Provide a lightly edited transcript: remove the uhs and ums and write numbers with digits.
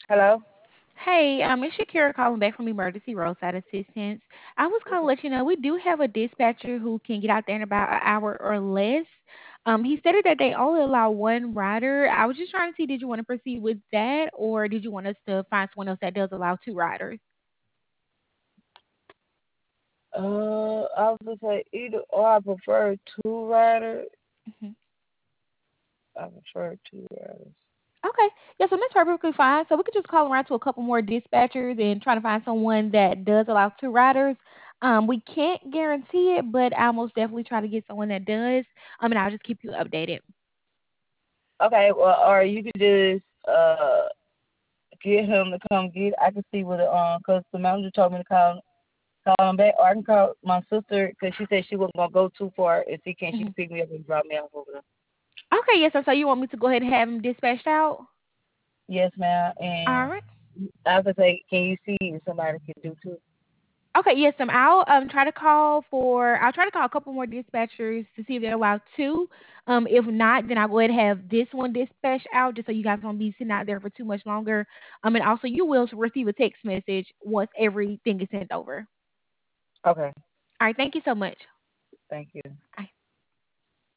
Hello? Hey, it's Shakira calling back from Emergency Roadside Assistance. I was calling to let you know we do have a dispatcher who can get out there in about an hour or less. He stated that they only allow one rider. I was just trying to see, did you want to proceed with that, or did you want us to find someone else that does allow two riders? I was gonna say either or. I prefer two riders. Mhm. I prefer two riders. Okay. Yeah, so that's perfectly fine. So we could just call around to a couple more dispatchers and try to find someone that does allow two riders. We can't guarantee it, but I'll most definitely try to get someone that does. And I'll just keep you updated. Okay, well, or you could just get him to come get. I can see what cause the manager told me to call him back, or I can call my sister because she said she wasn't gonna go too far. If she can, she Mhm. can pick me up and drop me off over there. Okay, yes, sir. So you want me to go ahead and have him dispatched out? Yes, ma'am. All And right. I was say, can you see if somebody can do too? Okay, yes, I'll I'll try to call a couple more dispatchers to see if they're allowed to. If not, then I'll go ahead and have this one dispatched out just so you guys won't be sitting out there for too much longer. And also you will receive a text message once everything is sent over. Okay, All right, thank you so much. thank you. All right.